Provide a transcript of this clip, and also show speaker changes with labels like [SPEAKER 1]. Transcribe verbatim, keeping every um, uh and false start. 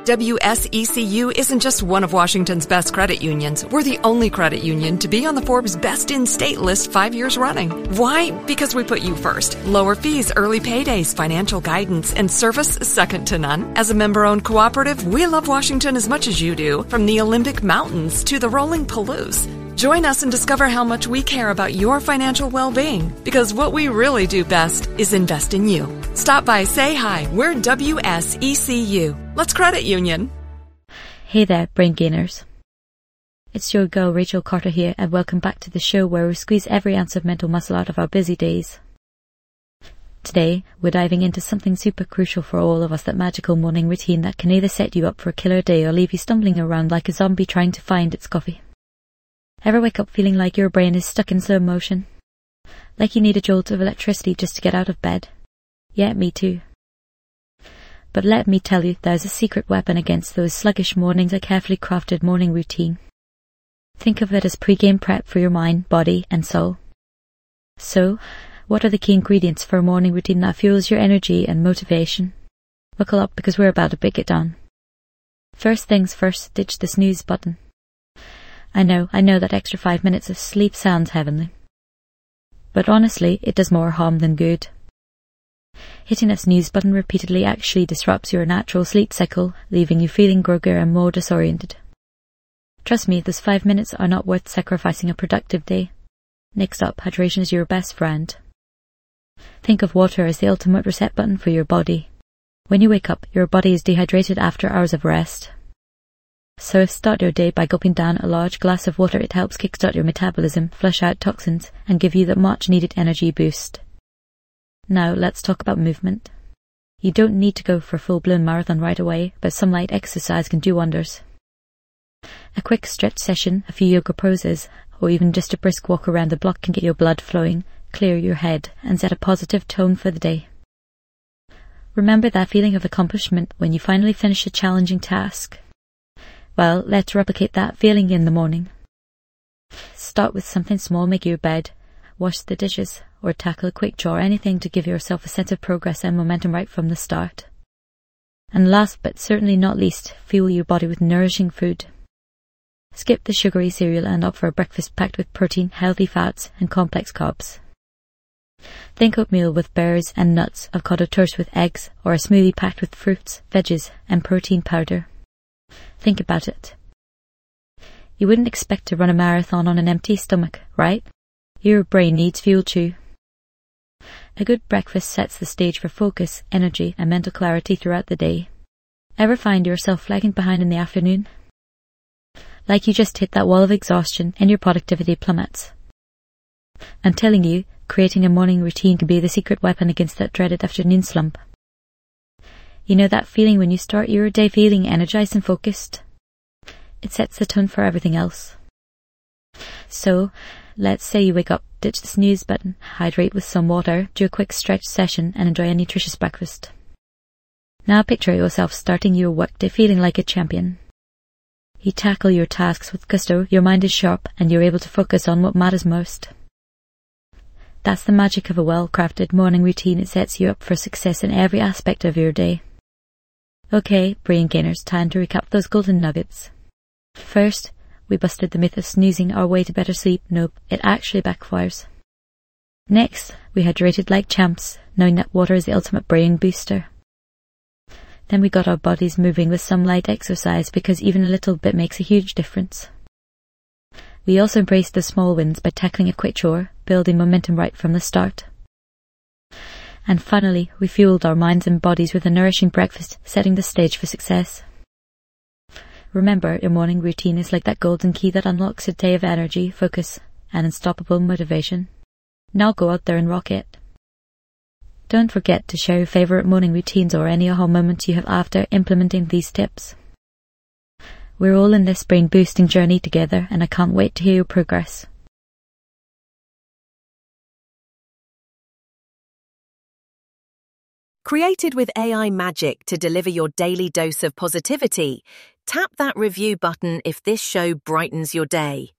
[SPEAKER 1] W S E C U isn't just one of Washington's best credit unions. We're the only credit union to be on the Forbes Best in State list five years running. Why? Because we put you first. Lower fees, early paydays, financial guidance, and service second to none. As a member-owned cooperative, we love Washington as much as you do, from the Olympic Mountains to the rolling Palouse. Join us and discover how much we care about your financial well-being, because what we really do best is invest in you. Stop by, say hi. We're W S E C U. Let's credit union.
[SPEAKER 2] Hey there, brain gainers. It's your girl Rachel Carter here, and welcome back to the show where we squeeze every ounce of mental muscle out of our busy days. Today, we're diving into something super crucial for all of us, that magical morning routine that can either set you up for a killer day or leave you stumbling around like a zombie trying to find its coffee. Ever wake up feeling like your brain is stuck in slow motion? Like you need a jolt of electricity just to get out of bed? Yeah, me too. But let me tell you, there's a secret weapon against those sluggish mornings, a carefully crafted morning routine. Think of it as pre-game prep for your mind, body and soul. So, what are the key ingredients for a morning routine that fuels your energy and motivation? Buckle up, because we're about to break it down. First things first, ditch the snooze button. I know, I know that extra five minutes of sleep sounds heavenly. But honestly, it does more harm than good. Hitting a snooze button repeatedly actually disrupts your natural sleep cycle, leaving you feeling groggier and more disoriented. Trust me, those five minutes are not worth sacrificing a productive day. Next up, hydration is your best friend. Think of water as the ultimate reset button for your body. When you wake up, your body is dehydrated after hours of rest. So start your day by gulping down a large glass of water. It helps kickstart your metabolism, flush out toxins, and give you that much needed energy boost. Now let's talk about movement. You don't need to go for a full-blown marathon right away, but some light exercise can do wonders. A quick stretch session, a few yoga poses, or even just a brisk walk around the block can get your blood flowing, clear your head, and set a positive tone for the day. Remember that feeling of accomplishment when you finally finish a challenging task? Well, let's replicate that feeling in the morning. Start with something small, make your bed, wash the dishes, or tackle a quick chore, anything to give yourself a sense of progress and momentum right from the start. And last but certainly not least, fuel your body with nourishing food. Skip the sugary cereal and opt for a breakfast packed with protein, healthy fats, and complex carbs. Think oatmeal with berries and nuts, avocado toast with eggs, or a smoothie packed with fruits, veggies, and protein powder. Think about it. You wouldn't expect to run a marathon on an empty stomach, right? Your brain needs fuel too. A good breakfast sets the stage for focus, energy, and mental clarity throughout the day. Ever find yourself lagging behind in the afternoon? Like you just hit that wall of exhaustion and your productivity plummets. I'm telling you, creating a morning routine can be the secret weapon against that dreaded afternoon slump. You know that feeling when you start your day feeling energized and focused? It sets the tone for everything else. So, let's say you wake up, ditch the snooze button, hydrate with some water, do a quick stretch session, and enjoy a nutritious breakfast. Now picture yourself starting your workday feeling like a champion. You tackle your tasks with gusto, your mind is sharp, and you're able to focus on what matters most. That's the magic of a well-crafted morning routine. It sets you up for success in every aspect of your day. Okay, brain gainers, time to recap those golden nuggets. First, we busted the myth of snoozing our way to better sleep. Nope, it actually backfires. Next, we hydrated like champs, knowing that water is the ultimate brain booster. Then we got our bodies moving with some light exercise, because even a little bit makes a huge difference. We also embraced the small wins by tackling a quick chore, building momentum right from the start. And finally, we fueled our minds and bodies with a nourishing breakfast, setting the stage for success. Remember, your morning routine is like that golden key that unlocks a day of energy, focus, and unstoppable motivation. Now go out there and rock it. Don't forget to share your favorite morning routines or any aha moments you have after implementing these tips. We're all in this brain-boosting journey together, and I can't wait to hear your progress.
[SPEAKER 3] Created with A I magic to deliver your daily dose of positivity, tap that review button if this show brightens your day.